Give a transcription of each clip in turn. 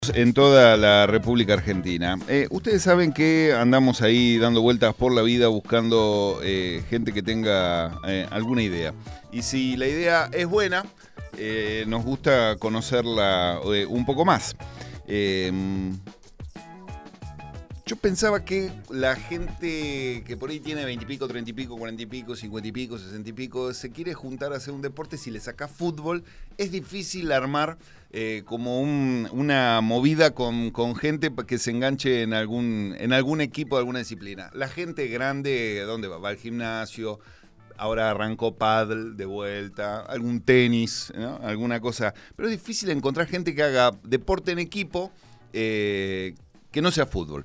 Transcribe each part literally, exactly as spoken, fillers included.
En toda la República Argentina. Eh, ustedes saben que andamos ahí dando vueltas por la vida buscando eh, gente que tenga eh, alguna idea. Y si la idea es buena, eh, nos gusta conocerla eh, un poco más. Eh, yo pensaba que la gente que por ahí tiene veinte y pico, treinta y pico, cuarenta y pico, cincuenta y pico, sesenta y pico, se quiere juntar a hacer un deporte. Si le sacás fútbol, es difícil armar eh, como un, una movida con, con gente que se enganche en algún, en algún equipo de alguna disciplina. La gente grande, ¿dónde va? Va al gimnasio. Ahora arrancó pádel de vuelta, algún tenis, ¿no? Alguna cosa. Pero es difícil encontrar gente que haga deporte en equipo eh, que no sea fútbol.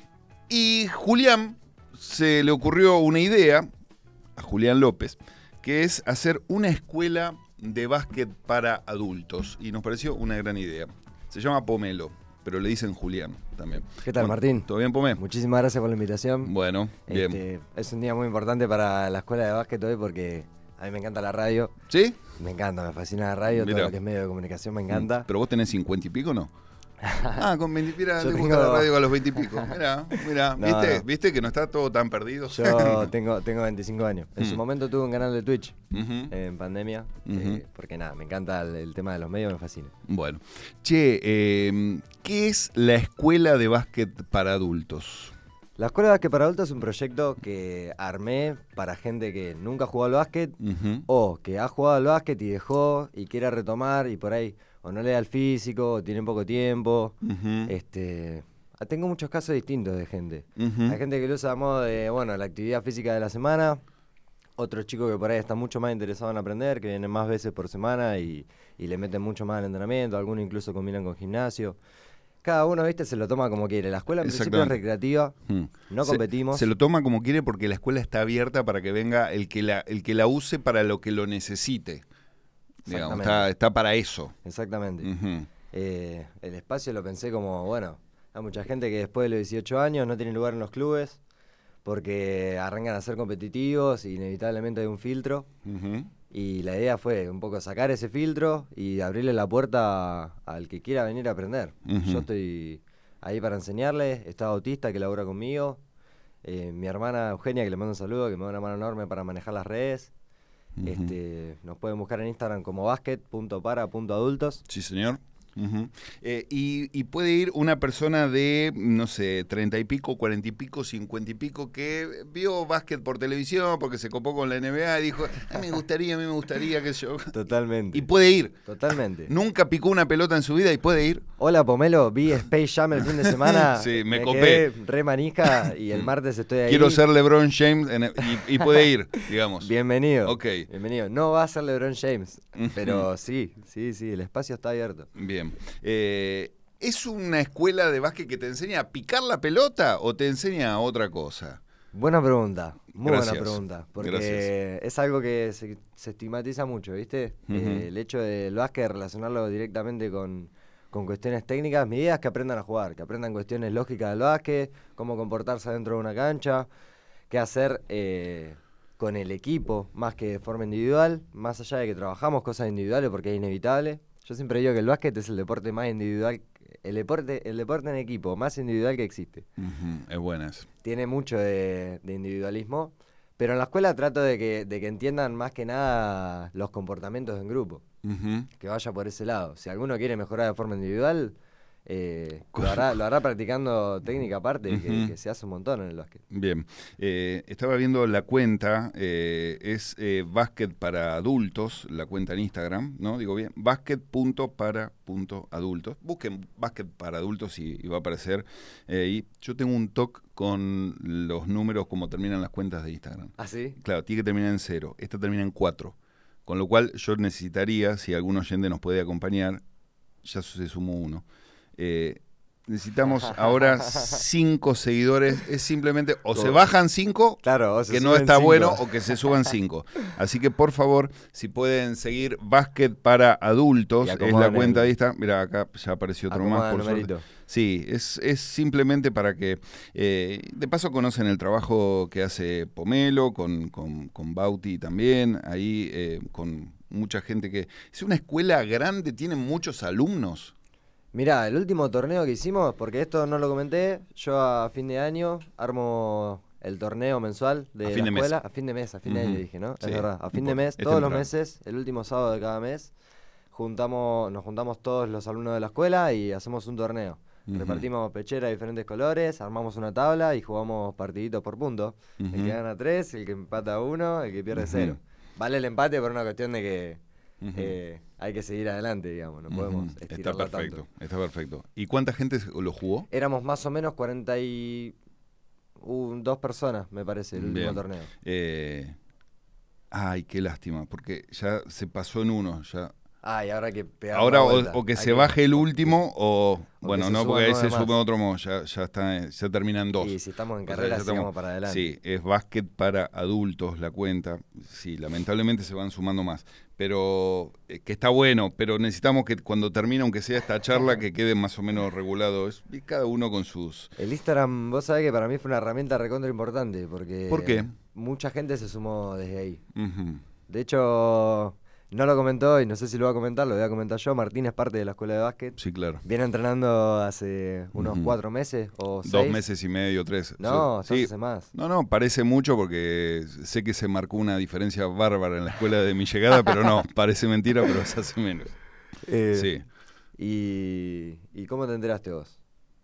Y Julián se le ocurrió una idea, a Julián López, que es hacer una escuela de básquet para adultos. Y nos pareció una gran idea. Se llama Pomelo, pero le dicen Julián también. ¿Qué tal, Bueno, Martín? ¿todo bien, Pomé? Muchísimas gracias por la invitación. Bueno, bien. Este, es un día muy importante para la escuela de básquet hoy porque a mí me encanta la radio. ¿Sí? Me encanta, me fascina la radio, Mirá. todo lo que es medio de comunicación me encanta. ¿Pero vos tenés cincuenta y pico, no? Ah, con veinte, mira, Yo le tengo- gusta la radio a los veinte y pico. Mirá, mirá, No, ¿viste? no. ¿Viste que no está todo tan perdido? Yo tengo, tengo veinticinco años. En Mm. su momento tuve un canal de Twitch Ujú. en pandemia, Ujú. eh, porque nada, me encanta el, el tema de los medios, me fascina. Bueno. Che, eh, ¿qué es la escuela de básquet para adultos? La escuela de básquet para adultos es un proyecto que armé para gente que nunca jugó al básquet Ujú. o que ha jugado al básquet y dejó y quiere retomar y por ahí o no le da el físico o tiene poco tiempo. Ujú. Este, tengo muchos casos distintos de gente. Ujú. Hay gente que lo usa a modo de, bueno, la actividad física de la semana. Otros chicos que por ahí están mucho más interesados en aprender, que vienen más veces por semana y, y le meten mucho más al entrenamiento. Algunos incluso combinan con gimnasio. Cada uno, viste, se lo toma como quiere. La escuela en principio es Exactamente. recreativa, Mm. no Se- competimos. Se lo toma como quiere porque la escuela está abierta para que venga el que la, el que la use para lo que lo necesite. Digamos, Exactamente. está, está para eso. Exactamente. Ujú. Eh, el espacio lo pensé como, bueno, hay mucha gente que después de los dieciocho años no tiene lugar en los clubes porque arrancan a ser competitivos y inevitablemente hay un filtro. Ujú. Y la idea fue un poco sacar ese filtro y abrirle la puerta a- al que quiera venir a aprender. Ujú. Yo estoy ahí para enseñarle, está Bautista que labora conmigo, eh, mi hermana Eugenia que le mando un saludo, que me da una mano enorme para manejar las redes. Ujú. Este, nos pueden buscar en Instagram como basket punto para punto adultos. Sí, señor. Ujú. Eh, y, y puede ir una persona de, no sé, treinta y pico, cuarenta y pico, cincuenta y pico, que vio básquet por televisión porque se copó con la N B A y dijo, a mí me gustaría, a mí me gustaría, qué sé yo. Totalmente. Y puede ir. Totalmente. Nunca picó una pelota en su vida y puede ir. Hola Pomelo, vi Space Jam el fin de semana. Sí, me me copé. quedé re manija y el martes estoy ahí. Quiero ser LeBron James en el- y, y puede ir, digamos. Bienvenido. Ok. Bienvenido. No va a ser LeBron James, Ujú. pero sí, sí, sí, el espacio está abierto. Bien. Eh, ¿Es una escuela de básquet que te enseña a picar la pelota o te enseña a otra cosa? Buena pregunta, muy Gracias. buena pregunta, porque Gracias. es algo que se, se estigmatiza mucho, ¿viste? Ujú. Eh, el hecho del básquet, relacionarlo directamente con, con cuestiones técnicas. Mi idea es que aprendan a jugar, que aprendan cuestiones lógicas del básquet, cómo comportarse dentro de una cancha, qué hacer eh, con el equipo, más que de forma individual, más allá de que trabajamos cosas individuales porque es inevitable. Yo siempre digo que el básquet es el deporte más individual, el deporte, el deporte en equipo más individual que existe. Ujú, es buenas. Tiene mucho de, de individualismo, pero en la escuela trato de que, de que entiendan más que nada los comportamientos en grupo, Ujú. que vaya por ese lado. Si alguno quiere mejorar de forma individual, eh, lo, hará, lo hará practicando técnica aparte, que, Ujú. que se hace un montón en el básquet. Bien. Eh, estaba viendo la cuenta, eh, es eh, básquet para adultos, la cuenta en Instagram, ¿no? Digo bien, básquet punto para punto adultos. Busquen básquet para adultos y, y va a aparecer. Eh, y yo tengo un toque con los números como terminan las cuentas de Instagram. ¿Ah, sí? Claro, tiene que terminar en cero. Esta termina en cuatro. Con lo cual yo necesitaría, si algún oyente nos puede acompañar, ya se sumó uno. Eh, necesitamos ahora cinco seguidores. Es simplemente o se bajan cinco, Claro, o se que no suben está cinco. bueno, o que se suban cinco. Así que por favor, si pueden seguir Básquet para Adultos, Y es la acomodan cuenta el- de esta. Mira, acá ya apareció otro más. Acomoda el Por suerte. numerito. Sí, es, es simplemente para que, eh, de paso conocen el trabajo que hace Pomelo, con, con, con Bauti también, ahí eh, con mucha gente que... Es una escuela grande, tienen muchos alumnos. Mirá, el último torneo que hicimos, porque esto no lo comenté, yo a fin de año armo el torneo mensual de A la fin de mes. escuela. A fin de mes, a fin de Ujú. año dije, ¿no? Sí, Es verdad, a no fin de importa, mes, es todos los temprano. meses, el último sábado de cada mes, juntamos, nos juntamos todos los alumnos de la escuela y hacemos un torneo. Ujú. Repartimos pechera de diferentes colores, armamos una tabla y jugamos partiditos por punto. El Ujú. que gana tres, el que empata uno, el que pierde Ujú. cero. Vale el empate por una cuestión de que Ujú. eh, hay que seguir adelante, digamos, no Ujú. podemos Está estirarla perfecto, tanto. está perfecto. ¿Y cuánta gente se- lo jugó? Éramos más o menos cuarenta y dos personas, me parece, el último Bien. torneo. Eh, ay, qué lástima, porque ya se pasó en uno. Ya. Ah, y ahora hay que pegar Ahora la o, vuelta. o que Hay se baje el último o... o Bueno, que se no, suban porque ahí se nueve más. sube otro modo, ya, ya, está, ya terminan dos. Y si estamos en O sea, carrera, ya estamos- sigamos para adelante. Sí, es básquet para adultos la cuenta. Sí, lamentablemente se van sumando más. Pero eh, que está bueno, pero necesitamos que cuando termine, aunque sea esta charla, que quede más o menos regulado. Es, y cada uno con sus... El Instagram, vos sabés que para mí fue una herramienta recontra importante, porque ¿Por qué? mucha gente se sumó desde ahí. Ujú. De hecho, no lo comentó y no sé si lo va a comentar, lo voy a comentar yo. Martín es parte de la escuela de básquet. Sí, claro. Viene entrenando hace unos Ujú. cuatro meses o seis. Dos meses y medio, tres. No, Sí. entonces hace más. No, no, parece mucho porque sé que se marcó una diferencia bárbara en la escuela de mi llegada, pero no, parece mentira, pero es hace menos. Eh, Sí, Y, ¿Y cómo te enteraste vos?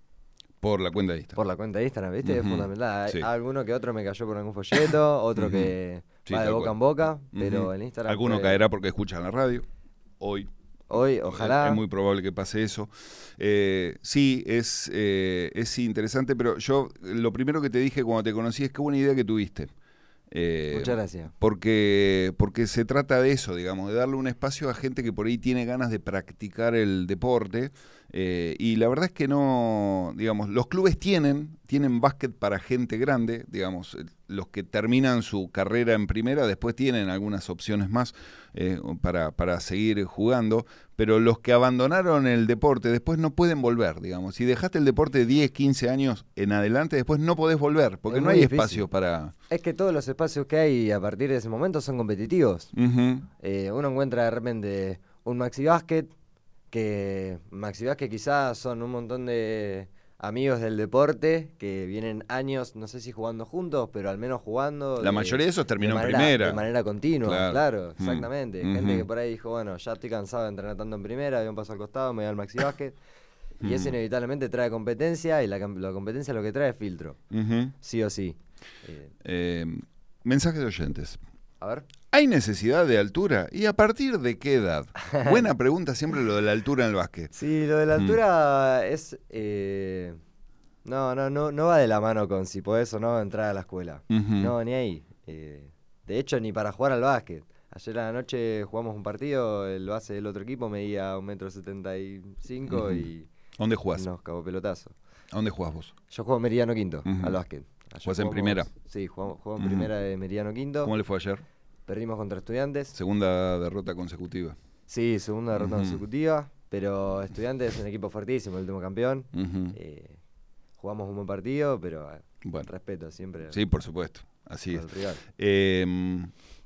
por la cuenta de Insta. Por la cuenta de Instagram, ¿viste? Es Ujú, fundamental. Hay sí. alguno que otro me cayó por algún folleto, otro Ujú. que Sí, va de tal boca cual. en boca, pero Ujú. en Instagram Alguno fue- caerá porque escuchan la radio. Hoy. Hoy, ojalá. Es, es muy probable que pase eso. Eh, sí, es, eh, es interesante, pero yo lo primero que te dije cuando te conocí es qué buena idea que tuviste. Eh, Muchas gracias. Porque, porque se trata de eso, digamos, de darle un espacio a gente que por ahí tiene ganas de practicar el deporte. Eh, y la verdad es que no, digamos, los clubes tienen, tienen básquet para gente grande, digamos, eh, los que terminan su carrera en primera, después tienen algunas opciones más eh, para, para seguir jugando, pero los que abandonaron el deporte después no pueden volver, digamos. Si dejaste el deporte diez, quince años en adelante, después no podés volver, porque Es no muy hay difícil. espacio para... Es que todos los espacios que hay a partir de ese momento son competitivos. Ujú. Eh, uno encuentra de repente un maxi basket, que maxi basket quizás son un montón de amigos del deporte que vienen años, no sé si jugando juntos, pero al menos jugando. La de- mayoría de esos terminó en manera- primera. De manera continua, Claro. claro, Mm. exactamente. Ujú. Gente que por ahí dijo, bueno, ya estoy cansado de entrenar tanto en primera, doy un paso al costado, me voy al maxi basket. Y eso Mm. inevitablemente trae competencia, y la, cam- la competencia lo que trae es filtro, Ujú. sí o sí. Eh, Eh, mensajes de oyentes. a ver. ¿Hay necesidad de altura? ¿Y a partir de qué edad? Buena pregunta siempre lo de la altura en el básquet. Sí, lo de la Mm. altura es... eh, no, no, no, no va de la mano con si podés o no entrar a la escuela. Ujú. No, ni ahí. Eh, de hecho, ni para jugar al básquet. Ayer a la noche jugamos un partido, el base del otro equipo medía un metro setenta y cinco Ujú. y ¿Dónde jugás? nos cagó pelotazo. ¿A dónde jugás vos? Yo juego en Meridiano Quinto, Ujú. al básquet. Ayer ¿Jugás en jugamos- primera? Sí, jugamos, juego en Ujú. primera de Meridiano Quinto. ¿Cómo le fue ayer? Perdimos contra Estudiantes. Segunda derrota consecutiva. Sí, segunda derrota Ujú. consecutiva. Pero Estudiantes es un equipo fuertísimo, el último campeón. Ujú. Eh, jugamos un buen partido, pero eh, Bueno, respeto siempre sí, por supuesto. Así es. al rival. Eh,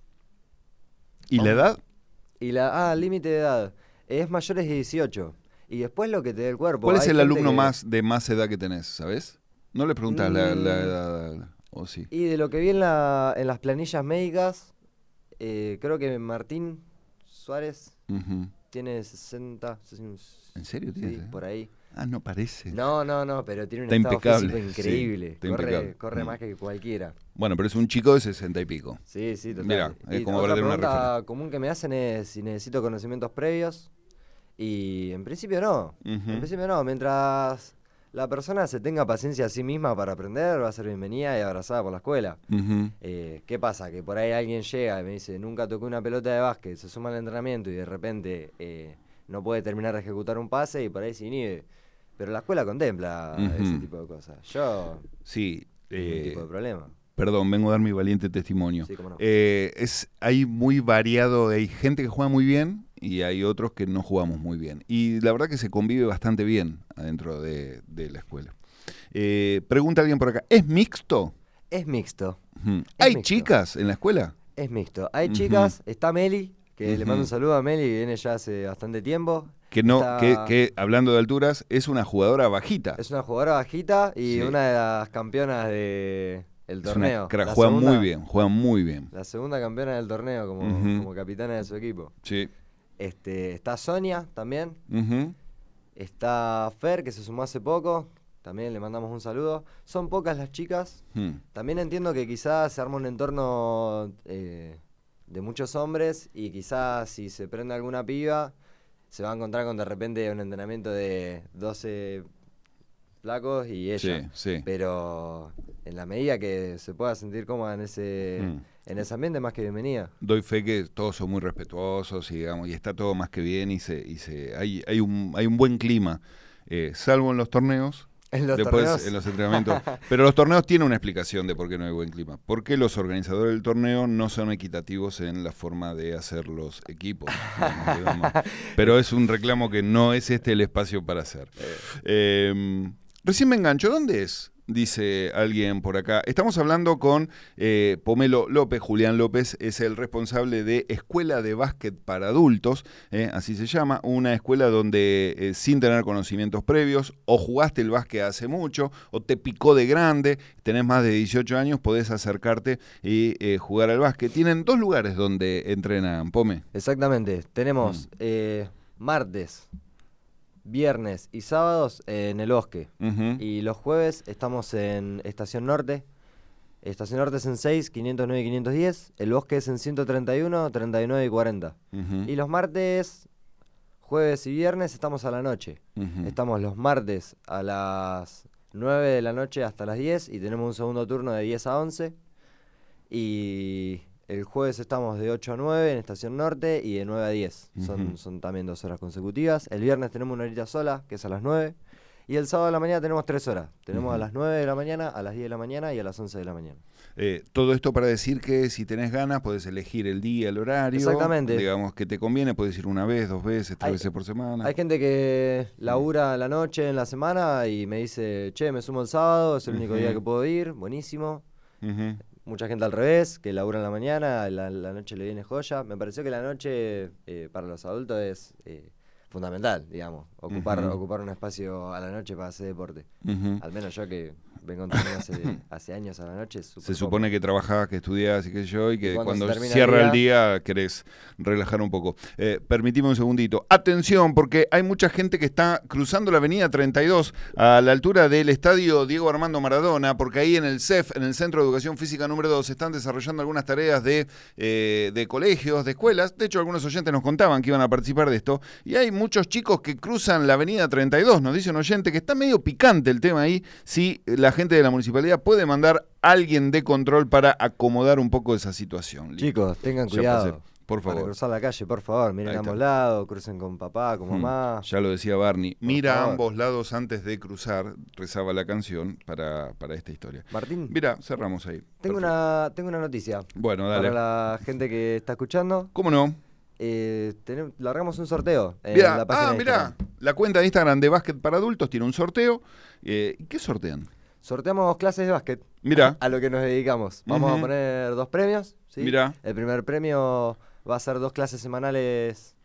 ¿Y la Vamos. edad? Y la ah, límite de edad es mayores de dieciocho. Y después lo que te dé el cuerpo. ¿Cuál es Hay el gente alumno que- más de más edad que tenés, sabes? No le preguntás la, la Mm. edad, ¿o sí? Y de lo que vi en, la, en las planillas médicas, eh, creo que Martín Suárez Ujú. tiene sesenta. ¿En serio Sí, tienes? eh? por ahí. Ah, no parece. No, no, no, pero tiene un Está estado impecable, físico sí, increíble. está corre impecable. corre Mm. más que cualquiera. Bueno, pero es un chico de sesenta y pico. Sí, sí, total. Mirá, es Y como otra para tener una pregunta referencia. común que me hacen es si necesito conocimientos previos. Y en principio no. Ujú. En principio no. Mientras la persona se tenga paciencia a sí misma para aprender, va a ser bienvenida y abrazada por la escuela. Ujú. Eh, ¿Qué pasa? Que por ahí alguien llega y me dice, nunca toqué una pelota de básquet, se suma al entrenamiento y de repente eh, no puede terminar de ejecutar un pase y por ahí se inhibe. Pero la escuela contempla Ujú. ese tipo de cosas. Yo, Sí. ningún eh, tipo de problema. Perdón, vengo a dar mi valiente testimonio. Sí, cómo no. Eh, es, hay muy variado, hay gente que juega muy bien y hay otros que no jugamos muy bien. Y la verdad que se convive bastante bien adentro de, de la escuela. Eh, pregunta alguien por acá, ¿es mixto? Es mixto. Ujú. ¿Hay mixto. chicas en la escuela? Es mixto. Hay Ujú. chicas, está Meli, que uh-huh. le mando un saludo a Meli, que viene ya hace bastante tiempo. Que no, Está... que, que hablando de alturas, es una jugadora bajita. Es una jugadora bajita y sí. una de las campeonas de el es torneo. Una, juega segunda, muy bien, juega muy bien. La segunda campeona del torneo como, uh-huh. como capitana de su equipo. Sí. Este, está Sonia también. Uh-huh. Está Fer, que se sumó hace poco. También le mandamos un saludo. Son pocas las chicas. Hmm. También entiendo que quizás se arma un entorno eh, de muchos hombres y quizás si se prende alguna piba se va a encontrar con de repente un entrenamiento de doce flacos y ella. Sí, sí. Pero en la medida que se pueda sentir cómoda en ese, hmm. en ese ambiente, más que bienvenida. Doy fe que todos son muy respetuosos y, digamos, y está todo más que bien y se, y se hay, hay, un, hay un buen clima, eh, salvo en los torneos. En los Después torneos. En los entrenamientos. Pero los torneos tienen una explicación de por qué no hay buen clima. Porque los organizadores del torneo no son equitativos en la forma de hacer los equipos. Digamos, digamos. Pero es un reclamo que no es este el espacio para hacer. Eh, recién me engancho. ¿Dónde es? Dice alguien por acá. Estamos hablando con eh, Pomelo López. Julián López es el responsable de Escuela de Básquet para Adultos, eh, así se llama, una escuela donde eh, sin tener conocimientos previos, o jugaste el básquet hace mucho, o te picó de grande, tenés más de dieciocho años, podés acercarte y eh, jugar al básquet. Tienen dos lugares donde entrenan, Pome. Exactamente. Tenemos mm. eh, martes, viernes y sábados en el Bosque. Uh-huh. Y los jueves estamos en Estación Norte. Estación Norte es en seis, quinientos nueve y quinientos diez. El Bosque es en ciento treinta y uno, treinta y nueve y cuarenta. Uh-huh. Y los martes, jueves y viernes estamos a la noche. Uh-huh. Estamos los martes a las nueve de la noche hasta las diez y tenemos un segundo turno de diez a once. Y el jueves estamos de ocho a nueve en Estación Norte y de nueve a diez. Uh-huh. Son, son también dos horas consecutivas. El viernes tenemos una horita sola, que es a las nueve. Y el sábado de la mañana tenemos tres horas. Tenemos uh-huh. a las nueve de la mañana, a las diez de la mañana y a las once de la mañana. Eh, todo esto para decir que si tenés ganas podés elegir el día, el horario. Exactamente. Digamos que te conviene, podés ir una vez, dos veces, tres hay, veces por semana. Hay gente que labura la noche en la semana y me dice, che, me sumo el sábado, es el uh-huh. único día que puedo ir. Buenísimo. Uh-huh. Mucha gente al revés, que labura en la mañana, la, la noche le viene joya. Me pareció que la noche eh, para los adultos es eh, fundamental, digamos, ocupar, uh-huh. ocupar un espacio a la noche para hacer deporte. Uh-huh. Al menos yo que vengo entrenando hace, hace años a la noche. Es Se supone que trabajás, que estudiás y qué sé yo, y que y cuando, cuando se cierra el día, el día querés relajar un poco. Eh, permitime un segundito. Atención, porque hay mucha gente que está cruzando la avenida treinta y dos a la altura del estadio Diego Armando Maradona, porque ahí en el C E F, en el Centro de Educación Física número dos, están desarrollando algunas tareas de, eh, de colegios, de escuelas. De hecho, algunos oyentes nos contaban que iban a participar de esto. Y hay muchos chicos que cruzan la avenida treinta y dos. Nos dice un oyente que está medio picante el tema ahí, si la gente de la municipalidad puede mandar a alguien de control para acomodar un poco esa situación. Chicos, tengan cuidado. Por favor. Para cruzar la calle, por favor, miren a ambos lados, crucen con papá, con mamá. Hmm, ya lo decía Barney, por mira favor. a ambos lados antes de cruzar, rezaba la canción para, para esta historia. Martín. Mira, cerramos ahí. Tengo una, tengo una noticia. Bueno, dale. Para la gente que está escuchando. ¿Cómo no? Eh, tenemos, largamos un sorteo en mirá, la página ah, de mirá, la cuenta de Instagram de Básquet para Adultos tiene un sorteo. Eh, ¿Qué sortean? Sorteamos clases de básquet. Mirá. A lo que nos dedicamos. Vamos uh-huh. a poner dos premios. ¿sí? Mirá. El primer premio va a ser dos clases semanales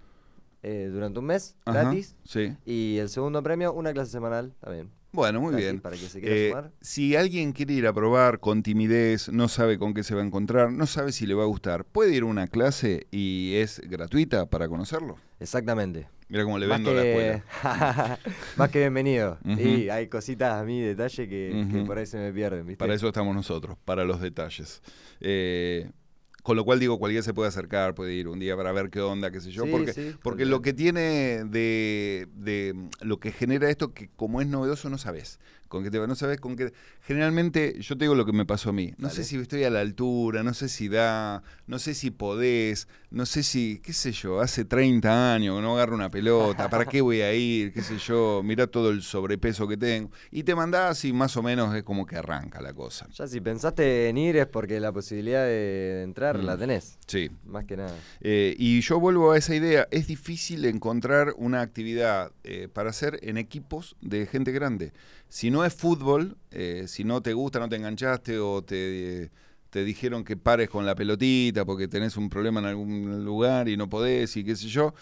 eh, durante un mes, Ajá, gratis. Sí. Y el segundo premio, una clase semanal también. Bueno, muy gratis, bien. Para que se quiera eh, sumar. Si alguien quiere ir a probar con timidez, no sabe con qué se va a encontrar, no sabe si le va a gustar, puede ir a una clase y es gratuita para conocerlo. Exactamente. Mira cómo le Más vendo que... a la escuela. Más que bienvenido. Uh-huh. Y hay cositas a mí, detalle que, uh-huh. que por ahí se me pierden, ¿viste? Para eso estamos nosotros, para los detalles. Eh, con lo cual digo, cualquiera se puede acercar, puede ir un día para ver qué onda, qué sé yo. Sí, porque sí, porque lo que tiene de, de lo que genera esto, que como es novedoso no sabes. Con que te no sabes con qué. Generalmente, yo te digo lo que me pasó a mí. No Dale. sé si estoy a la altura, no sé si da, no sé si podés, no sé si, qué sé yo, hace treinta años que no agarro una pelota, ¿para qué voy a ir? Qué sé yo, mirá todo el sobrepeso que tengo. Y te mandás y más o menos es como que arranca la cosa. Ya si pensaste en ir es porque la posibilidad de entrar mm. la tenés. Sí. Más que nada. Eh, y yo vuelvo a esa idea. Es difícil encontrar una actividad eh, para hacer en equipos de gente grande. Si no es fútbol, eh, si no te gusta, no te enganchaste o te, te dijeron que pares con la pelotita porque tenés un problema en algún lugar y no podés y qué sé yo.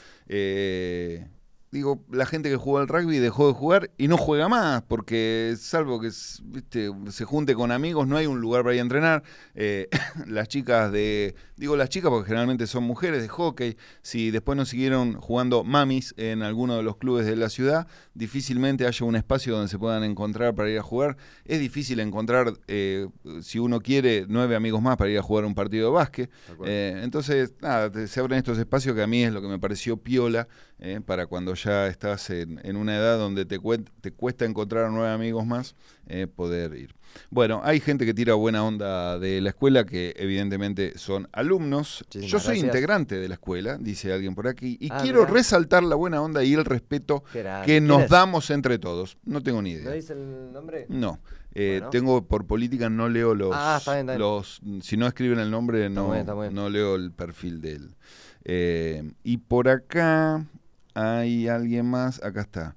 Eh, digo, la gente que jugó al rugby dejó de jugar y no juega más, porque salvo que viste, se junte con amigos, no hay un lugar para ir a entrenar. Eh, las chicas de, digo las chicas porque generalmente son mujeres de hockey, si después no siguieron jugando mamis en alguno de los clubes de la ciudad, difícilmente haya un espacio donde se puedan encontrar para ir a jugar. Es difícil encontrar, eh, si uno quiere, nueve amigos más para ir a jugar un partido de básquet. Eh, entonces, nada, te, se abren estos espacios que a mí es lo que me pareció piola, eh, para cuando ya estás en, en una edad donde te, cuen, te cuesta encontrar nueve amigos más, eh, poder ir. Bueno, hay gente que tira buena onda de la escuela, que evidentemente son alumnos. Muchísimas Yo soy gracias. integrante de la escuela, dice alguien por aquí, y Ah, quiero mirá. resaltar la buena onda y el respeto que nos damos entre todos. No tengo ni idea. ¿No dice el nombre? No. Eh, Bueno. Tengo por política, no leo los, Ah, está bien, está bien. los si no escriben el nombre, Está no, muy bien, está muy bien. no leo el perfil de él. Eh, y por acá hay alguien más, acá está.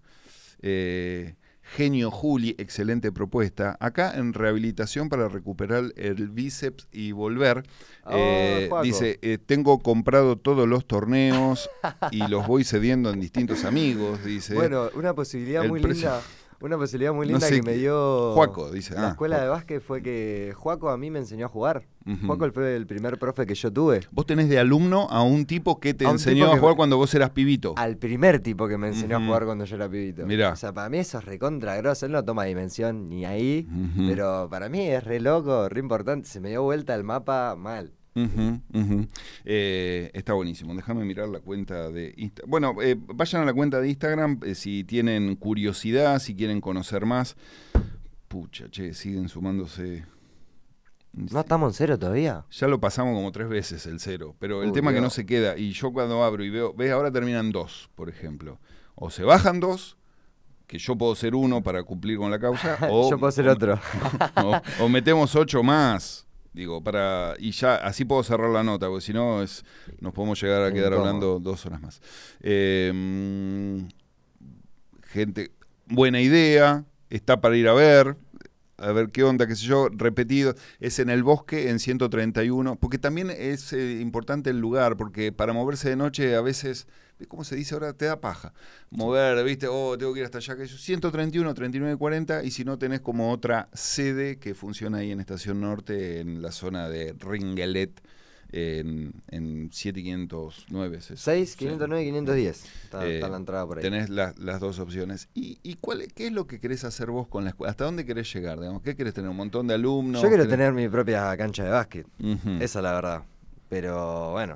Eh, Genio Juli, excelente propuesta. Acá en rehabilitación para recuperar el bíceps y volver. Oh, eh, Juaco. dice, eh, tengo comprado todos los torneos y los voy cediendo en distintos amigos, dice. Bueno, una posibilidad El muy precio- linda, una posibilidad muy No linda sé que me qué- dio Juaco, dice. la Ah, escuela Juaco. de básquet fue que Juaco a mí me enseñó a jugar. Ujú. Juaco fue el primer profe que yo tuve. Vos tenés de alumno a un tipo que te A un enseñó tipo a que- jugar cuando vos eras pibito. Al primer tipo que me enseñó Ujú. a jugar cuando yo era pibito. Mirá. O sea, para mí eso es recontra grosso. Él no toma dimensión ni ahí. Ujú. Pero para mí es re loco, re importante. Se me dio vuelta el mapa mal. Ujú, ujú. Eh, está buenísimo. Déjame mirar la cuenta de Instagram. Bueno, eh, vayan a la cuenta de Instagram eh, si tienen curiosidad, si quieren conocer más. Pucha, che, siguen sumándose. ¿No estamos en cero todavía? Ya lo pasamos como tres veces el cero, pero el Uy, tema es que no Dios. se queda. Y yo cuando abro y veo, ves, ahora terminan dos, por ejemplo. O se bajan dos, que yo puedo ser uno para cumplir con la causa, o, Yo puedo ser o- otro. o, o metemos ocho más. Digo, para. Y ya, así puedo cerrar la nota, porque si no, es, nos podemos llegar a quedar Incómodo. hablando dos horas más. Eh, mm, gente, buena idea, está para ir a ver. A ver qué onda, qué sé yo, repetido, es en el bosque en ciento treinta y uno, porque también es eh, importante el lugar, porque para moverse de noche a veces, ¿cómo se dice ahora? Te da paja. Mover, ¿viste? Oh, tengo que ir hasta allá, que yo, ciento treinta y uno, treinta y nueve, cuarenta, y si no tenés como otra sede que funciona ahí en Estación Norte, en la zona de Ringelet, en, en siete quinientos nueve. es eso. seis, Sí. quinientos nueve, quinientos diez. Está, Eh, está la entrada por ahí. Tenés la- las dos opciones. ¿Y, y cuál, qué es lo que querés hacer vos con la escuela? ¿Hasta dónde querés llegar? Digamos? ¿Qué querés tener? ¿Un montón de alumnos? Yo quiero ¿Querés- tener mi propia cancha de básquet. Ujú. Esa es la verdad. Pero bueno,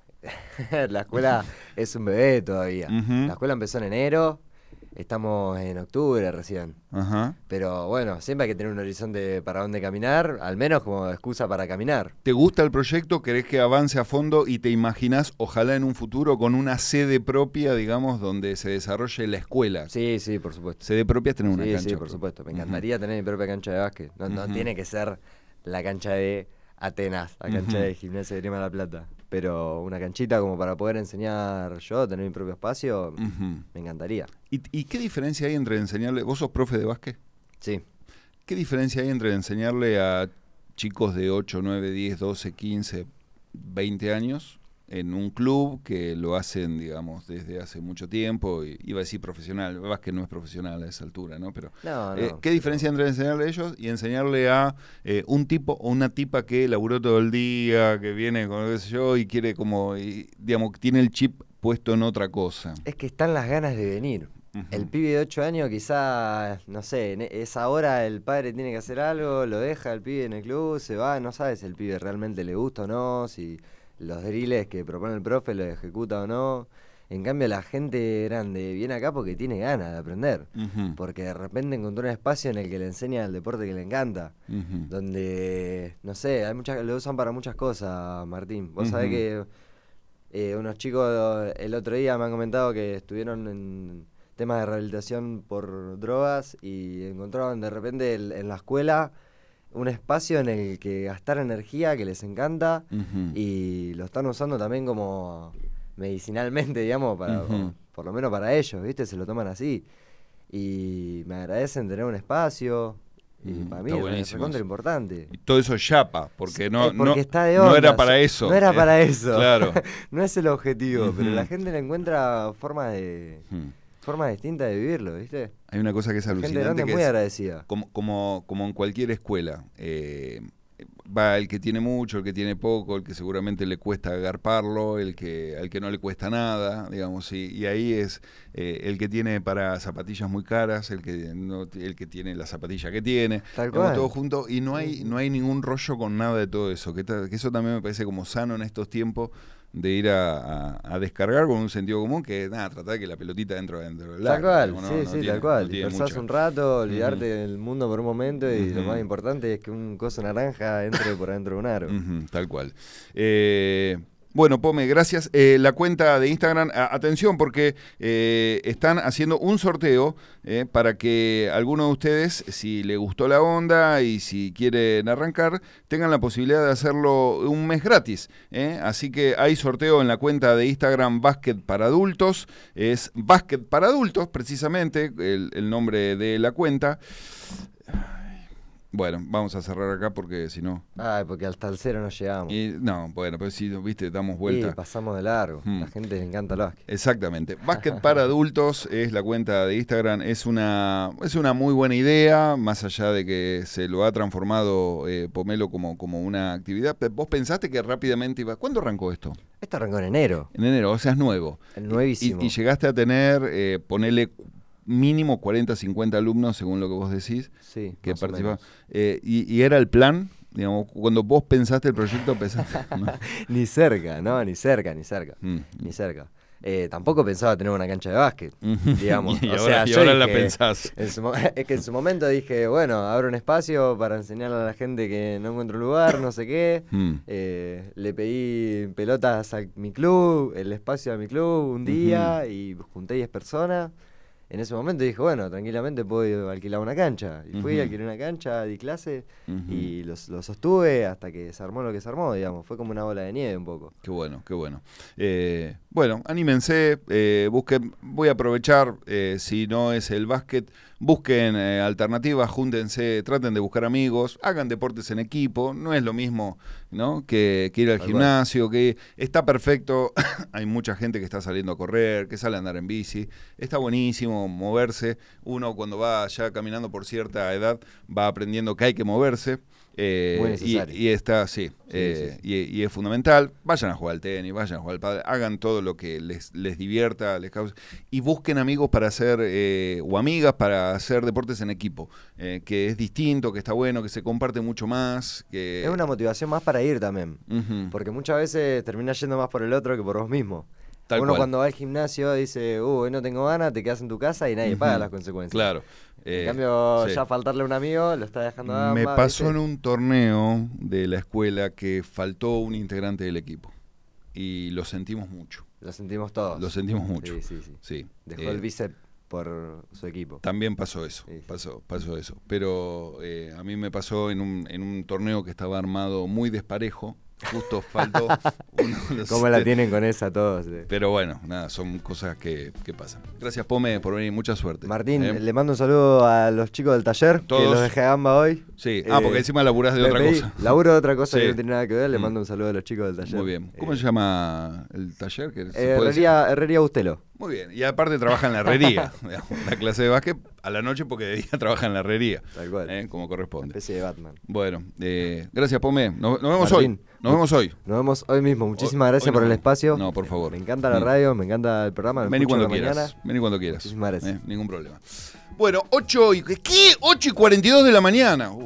la escuela es un bebé todavía. Ujú. La escuela empezó en enero, estamos en octubre recién. Ajá. Pero bueno, siempre hay que tener un horizonte para dónde caminar, al menos como excusa para caminar. ¿Te gusta el proyecto? ¿Querés que avance a fondo y te imaginás, ojalá en un futuro, con una sede propia, digamos, donde se desarrolle la escuela? Sí, sí, por supuesto. Sede propia es tener una Sí, cancha. sí, por propia. supuesto. Me Ujú. encantaría tener mi propia cancha de básquet. No, no Ujú. tiene que ser la cancha de Atenas, la cancha Ujú. de Gimnasia de Grima de la Plata. Pero una canchita como para poder enseñar yo, tener mi propio espacio, Ujú. me encantaría. ¿Y, y qué diferencia hay entre enseñarle... ¿Vos sos profe de básquet? Sí. ¿Qué diferencia hay entre enseñarle a chicos de ocho, nueve, diez, doce, quince, veinte años en un club que lo hacen, digamos, desde hace mucho tiempo? Y iba a decir profesional, básquet no es profesional a esa altura, ¿no? Pero No, no. eh, ¿qué diferencia entre enseñarle a ellos y enseñarle a eh, un tipo o una tipa que laburó todo el día, que viene con qué sé yo y quiere como, y, digamos, tiene el chip puesto en otra cosa? Es que están las ganas de venir. Ujú. El pibe de ocho años quizá, no sé, en e- esa hora el padre tiene que hacer algo, lo deja el pibe en el club, se va, no sabe si el pibe realmente le gusta o no, si los drills que propone el profe los ejecuta o no. En cambio la gente grande viene acá porque tiene ganas de aprender, Ujú, porque de repente encontró un espacio en el que le enseña el deporte que le encanta, ujú. donde, no sé, hay muchas, lo usan para muchas cosas, Martín. Vos sabés Ujú. que eh, unos chicos el otro día me han comentado que estuvieron en temas de rehabilitación por drogas y encontraban de repente el- en la escuela un espacio en el que gastar energía que les encanta Ujú. y lo están usando también como medicinalmente, digamos, para, Ujú. o por lo menos para ellos, ¿viste? Se lo toman así. Y me agradecen tener un espacio. Y Mm, para mí está es buenísimo recontra eso. importante. Y todo eso chapa, porque no, Es porque no, está de no onda, era para eso. No era eh, para eso. Claro. No es el objetivo, Ujú. pero la gente le encuentra formas de Mm. formas distintas de vivirlo, ¿viste? Hay una cosa que es La gente alucinante, grande que es muy es agradecida. como, como, como en cualquier escuela. Eh, va el que tiene mucho, el que tiene poco, el que seguramente le cuesta agarparlo, el que al que no le cuesta nada, digamos, y, y ahí es eh, el que tiene para zapatillas muy caras, el que no, el que tiene la zapatilla que tiene, Tal digamos, cual. todo junto, y no hay no hay ningún rollo con nada de todo eso, que, ta- que eso también me parece como sano en estos tiempos de ir a, a- a descargar con un sentido común que nada, tratar de que la pelotita dentro dentro del Tal arco, cual, digamos, sí, no- sí, no tiene- tal cual. no tiene Dispersás mucho. un rato, olvidarte Ujú. del mundo por un momento y lo Ujú. más importante es que un coso naranja entre por adentro de un aro. Ujú, tal cual. Eh, bueno, Pome, gracias. Eh, la cuenta de Instagram, a- atención, porque eh, están haciendo un sorteo eh, para que alguno de ustedes, si le gustó la onda y si quieren arrancar, tengan la posibilidad de hacerlo un mes gratis. ¿eh? Así que hay sorteo en la cuenta de Instagram Básquet para Adultos. Es Básquet para Adultos, precisamente, el, el nombre de la cuenta. Bueno, vamos a cerrar acá porque si no... Ay, porque hasta el cero no llegamos. Y, no, bueno, pero si viste, damos Y vuelta. pasamos de largo. Hmm. La gente le encanta el básquet. Exactamente. Básquet para adultos es la cuenta de Instagram. Es una, es una muy buena idea, más allá de que se lo ha transformado eh, Pomelo como, como una actividad. Pe- ¿Vos pensaste que rápidamente iba? ¿Cuándo arrancó esto? Esto arrancó en enero. En enero, o sea, es nuevo. Es Y- nuevísimo. Y, y llegaste a tener, eh, ponele mínimo cuarenta, cincuenta alumnos, según lo que vos decís, Sí, que más o participaban. menos. Eh, y, y era el plan, digamos, cuando vos pensaste el proyecto, pensaste... ¿no? Ni cerca, no, ni cerca, ni cerca. Mm. Ni cerca. Eh, tampoco pensaba tener una cancha de básquet, digamos. y O ahora, sea, y yo ahora la dije, pensás. en su mo- es que en su momento dije, bueno, abro un espacio para enseñarle a la gente que no encuentro lugar, no sé qué. Mm. Eh, le pedí pelotas a mi club, el espacio a mi club un día y junté diez personas. En ese momento dije, bueno, tranquilamente puedo alquilar una cancha. Y fui, Ujú. alquilé una cancha, di clase Ujú. y los- lo sostuve hasta que se armó lo que se armó, digamos. Fue como una bola de nieve un poco. Qué bueno, qué bueno. Eh, bueno, anímense, eh, busquen, voy a aprovechar, eh, si no es el básquet, busquen eh, alternativas, júntense, traten de buscar amigos, hagan deportes en equipo, no es lo mismo, ¿no? que, que ir al Tal gimnasio, que está perfecto, hay mucha gente que está saliendo a correr, que sale a andar en bici, está buenísimo moverse, uno cuando va ya caminando por cierta edad va aprendiendo que hay que moverse. Eh, Muy y, necesario. y está, sí, Sí, eh, sí. Y, y es fundamental. Vayan a jugar al tenis, vayan a jugar al pádel, hagan todo lo que les, les divierta, les cause, y busquen amigos para hacer, eh, o amigas para hacer deportes en equipo, eh, que es distinto, que está bueno, que se comparte mucho más. Que... Es una motivación más para ir también. Ujú. Porque muchas veces terminás yendo más por el otro que por vos mismo. Tal Uno cual. cuando va al gimnasio dice, uh, hoy no tengo ganas, te quedas en tu casa y nadie Ujú. paga las consecuencias. Claro. En Eh, cambio, sí. ya faltarle a un amigo lo está dejando a Me ambas, pasó ¿viste? en un torneo de la escuela que faltó un integrante del equipo. Y lo sentimos mucho. Lo sentimos todos. Lo sentimos mucho. Sí, sí, sí. Sí. Dejó Eh, el bíceps por su equipo. También pasó eso, Sí, sí. pasó, pasó eso. Pero eh, a mí me pasó en un, en un torneo que estaba armado muy desparejo. Justo faltó uno de los ¿Cómo la siete- tienen con esa todos? eh? Pero bueno, nada, son cosas que, que pasan. Gracias, Pome, por venir. Mucha suerte. Martín, ¿eh? le mando un saludo a los chicos del taller, Todos. que los dejé a gamba hoy. Sí, ah, Eh, porque encima laburás de Me otra pedí- cosa. Laburo de otra cosa Sí. que no tiene nada que ver, le Mm. mando un saludo a los chicos del taller. Muy bien. ¿Cómo Eh, se llama el taller? ¿Que se eh, puede decir? Herrería, Herrería Bustelo. Muy bien. Y aparte trabaja en la herrería. digamos, la clase de básquet a la noche porque de día trabaja en la herrería. Tal cual. ¿eh? Como Una corresponde. especie de Batman. Bueno, eh, gracias, Pome. Nos, nos vemos Martín, hoy. Nos vemos hoy. Nos vemos hoy mismo. Muchísimas Hoy- gracias hoy por nos el vemos. espacio. No, por favor. Me encanta la Mm. radio, me encanta el programa. lo Vení escucho cuando en la quieras. mañana. Vení cuando quieras. Muchísimas gracias. Eh, ningún problema. Bueno, ocho y... ¿Qué? ocho y cuarenta y dos de la mañana. Uh.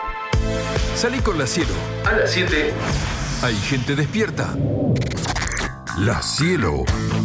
Salí con la Cielo. A las siete. Hay gente despierta. La Cielo.